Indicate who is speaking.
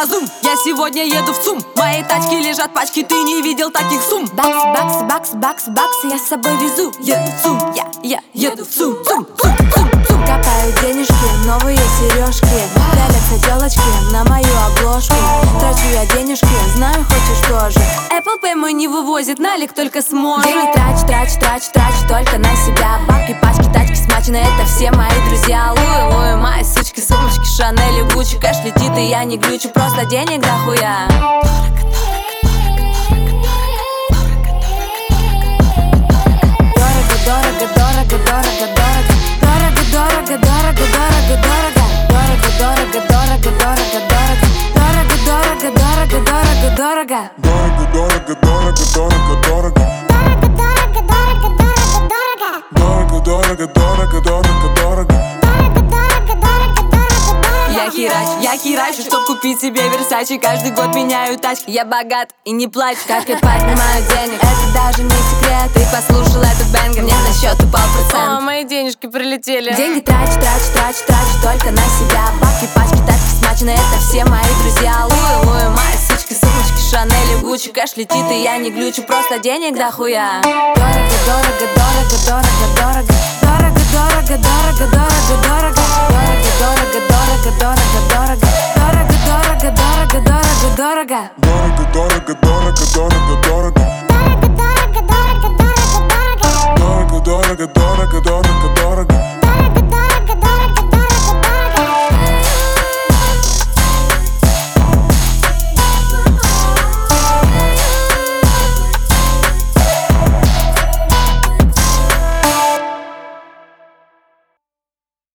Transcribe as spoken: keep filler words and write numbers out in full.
Speaker 1: разум. Я сегодня еду в ЦУМ. В моей тачке лежат пачки, ты не видел таких сумм.
Speaker 2: Бакс, бакс, бакс, бакс, бакс я с собой везу.
Speaker 1: Еду в ЦУМ, я, я еду в ЦУМ, ЦУМ, ЦУМ, ЦУМ, ЦУМ.
Speaker 2: Копаю денежки, новые сережки, пялятся телочки на мою обложку. Трачу я денежки, знаю, хочешь тоже.
Speaker 1: Apple Pay мой не вывозит, налик только сможет.
Speaker 2: Деньги трачу, трачу, трачу, трачу только на себя. Бабки, пачки, тачки, смачно, это все мои друзья.
Speaker 1: Луи, луи, мои сучки, сумочки, Шанель и Гуччи. Кэш летит, и я не глючу, просто денег дохуя.
Speaker 2: Дорого, дорого, дорого, дорого, дорого. Дорого, дорого, дорого, дорого, дорого. Дорого, дорого, дорого, дорого, дорого. Дорого, дорого, дорого, дорого, дорого.
Speaker 3: Дорого, дорого, дорого, дорого, дорого.
Speaker 4: Дорого, дорого, дорого, дорого, дорого.
Speaker 3: Дорого, дорого, дорого, дорого, дорого.
Speaker 4: Дорого, дорого, дорого, дорого, дорого.
Speaker 1: Я херачу, я херачу, чтоб купить себе Версачи. Каждый год меняю тачки, я богат и не плачу.
Speaker 2: Как я поднимаю денег, это даже не секрет.
Speaker 1: Ты послушал этот бэнгер, мне на счет упал процент.
Speaker 2: А,
Speaker 1: мои денежки прилетели.
Speaker 2: Деньги трачу, трачу, трачу, трачу только на себя. Бабки, пачки, тачки, смачно, это все мои друзья.
Speaker 1: Луи, луи, мои сучки, сумочки, Шанель и Гуччи. Кэш летит, и я не глючу, просто денег дохуя.
Speaker 2: Дорого, дорого, дорого, дорого, дорого. Дорого, дорого, дорого, дорого, дорого. Дорого, дорого, дорого, дорого, дорого. Дорого, дорого, дорого, дорого, дорого.
Speaker 3: Дорого, дорого, дорого, дорого, дорого.
Speaker 4: Дорого, дорого, дорого, дорого, дорого.
Speaker 3: Дорого, дорого, дорого, дорого, дорого.